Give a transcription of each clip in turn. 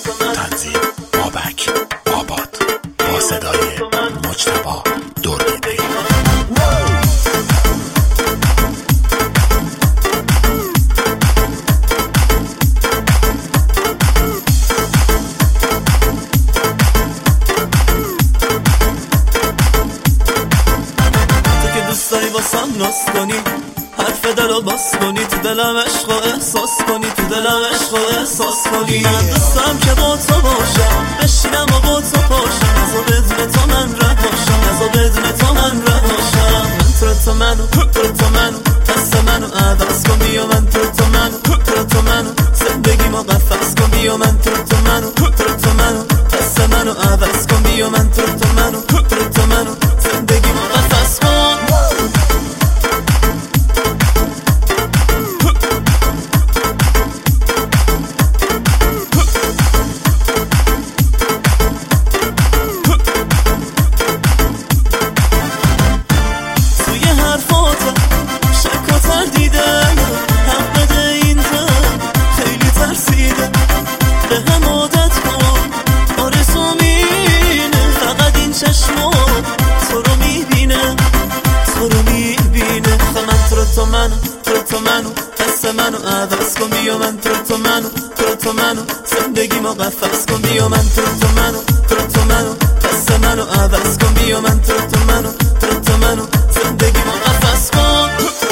تنظیم بابک آباد با صدای مجتبی دردبی. داری واسم ناز کنی، حرف دلو باز کنی، تو دلم عشق و احساس کنی، تو دلم عشق و احساس کنی. من دوستم که با تو باشم، بشینم و با تو پاشم، نزا بدون تو من رهاشم، نزا بدون تو من رهاشم. من تو منو دست منو عوض کن، بیا من تو منو زندگی ما قفص کن، بیا من تو منو دست منو عوض کن، بیا من تو منو زندگی ما قفص کن. تو منو دست منو عوض کن، بیا من تو منو زندگی ما قفص کن، بیا من تو منو دست منو عوض کن، بیا من تو منو زندگی ما قفص کن.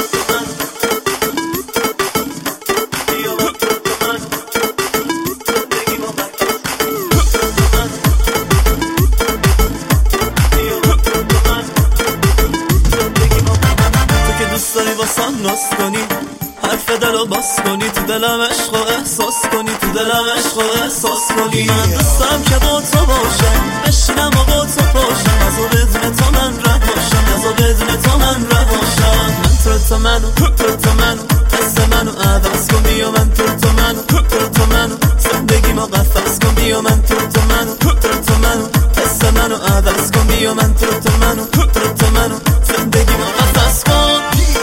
واسم ناز کنی، حرف دلو باز کنی، تو دلم عشق و احساس کنی، تو دلم عشق و احساس کنی. من دوستم که با تو باشم، بشینم و با تو پاشم، نزا بدون تو من رهاشم، نزا بدون تو من رهاشم. من تو منو دست منو عوض کن، بیا من تو منو زندگی ما قفص کن، بیا من تو منو دست منو عوض کن، بیا من تو منو زندگی ما قفص کن.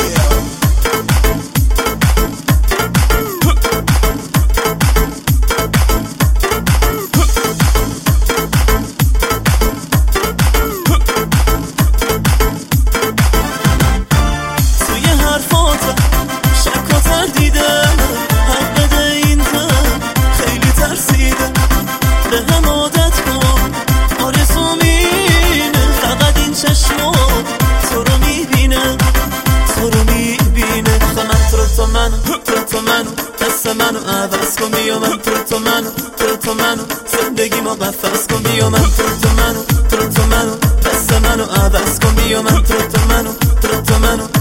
تو منو دست منو عوض کن، بیا من تو منو زندگی ما قفص کن، بیا من تو منو دست منو عوض کن، بیا من تو منو